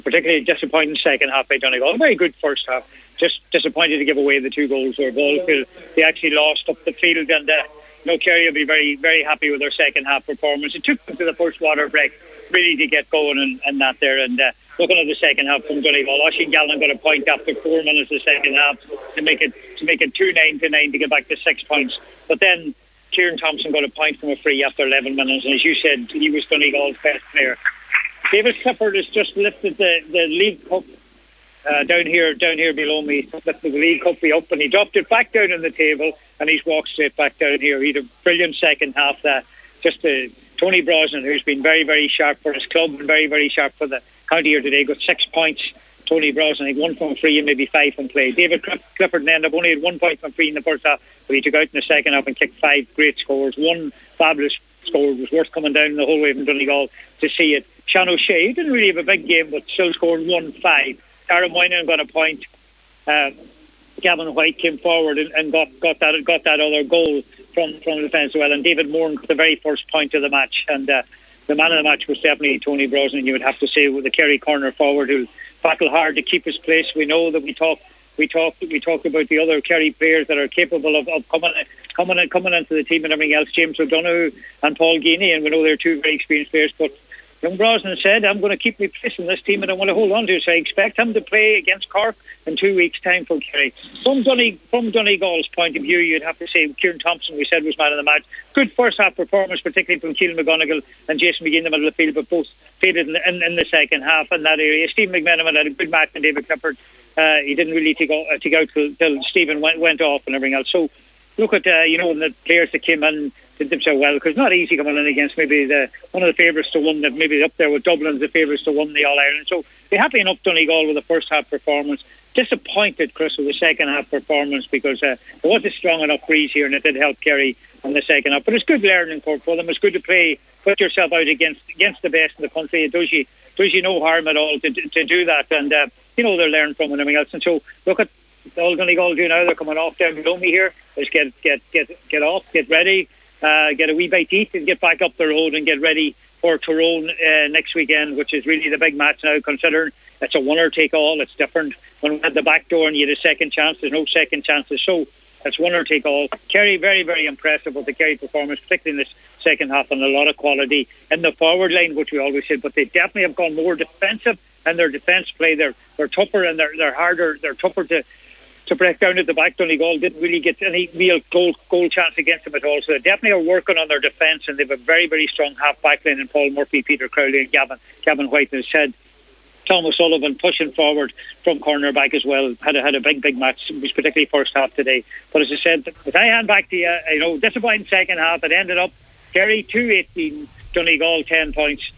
particularly disappointing second half by Donegal. A very good first half. Just disappointed to give away the 2 goals where Ballfield, they actually lost up the field, and Kerry will be very, very happy with their second half performance. It took them to the first water break really to get going and that there. And looking at the second half from Donegal, Oisín Gallen got a point after 4 minutes of the second half to make it 2-9 to 9 to get back to 6 points. But then Kieran Thompson got a point from a free after 11 minutes, and as you said, he was Donegal's best player. David Clifford has just lifted the League Cup down here below me. Lifted the League Cup up, and he dropped it back down on the table, and he's walked straight back down here. He had a brilliant second half. Tony Brosnan, who's been very, very sharp for his club and very, very sharp for the county here today, got 6 points. Tony Brosnan, I think 1 from free and maybe 5 from play. David Clifford ended up only had 1 point from free in the first half, but he took out in the second half and kicked 5 great scores. 1 fabulous score. It was worth coming down the whole way from Donegal to see it. Sean O'Shea, he didn't really have a big game, but still scored 1-5. Tara Moynihan got a point. Gavin White came forward and got that other goal from the defence well, and David Moore got the very first point of the match, and the man of the match was definitely Tony Brosnan, you would have to say, with the Kerry corner forward who battle hard to keep his place. We know that we talked about the other Kerry players that are capable of coming into the team and everything else, James O'Donoghue and Paul Geaney, and we know they're 2 very experienced players, but young Brosnan said, I'm going to keep my place in this team and I want to hold on to it. So I expect him to play against Cork in 2 weeks' time for Kerry. From Donegal's point of view, you'd have to say Kieran Thompson, we said, was man of the match. Good first half performance, particularly from Keelan McGonigal and Jason McGee in the middle of the field, but both faded in the second half in that area. Stephen McMenamin had a good match, and David Clifford, he didn't really take out till Stephen went off and everything else. So look at the players that came in did themselves well, because it's not easy coming in against maybe one of the favourites to win, that maybe up there with Dublin's the favourites to win the All-Ireland. So they're happy enough Donegal with the first half performance. Disappointed, Chris, with the second half performance, because there was a strong enough breeze here and it did help Kerry in the second half. But it's good learning for them. It's good to put yourself out against the best in the country. It does you no harm at all to do that, and they're learning from and everything else. And so look at all Donegal do now. They're coming off down below me here. Just get off, get ready, get a wee bite to eat, and get back up the road and get ready for Tyrone next weekend, which is really the big match now, considering it's a winner take all. It's different. When we had the back door and you had a second chance, there's no second chances. So it's winner take all. Kerry, very, very impressive with the Kerry performance, particularly in this second half, and a lot of quality in the forward line, which we always said, but they definitely have gone more defensive in their defence play. They're tougher and they're harder. They're tougher to break down at the back. Donegal didn't really get any real goal chance against them at all. So they definitely are working on their defence, and they have a very, very strong half-back line in Paul Murphy, Peter Crowley and Gavin White. As said, Thomas Sullivan pushing forward from cornerback as well. Had a big match. It was particularly first half today. But as I said, if I hand back to you, disappointing second half. It ended up Kerry 2-18, Donegal 10 points.